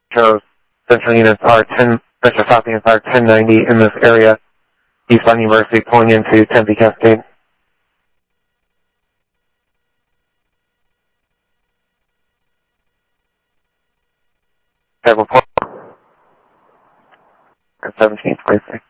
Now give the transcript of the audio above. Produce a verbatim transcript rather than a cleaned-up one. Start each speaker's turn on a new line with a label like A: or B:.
A: Metro Central units are ten, Metro South units are ten ninety in this area, eastbound University pulling into Tempe Cascade. Okay, report. seventeen twenty-six.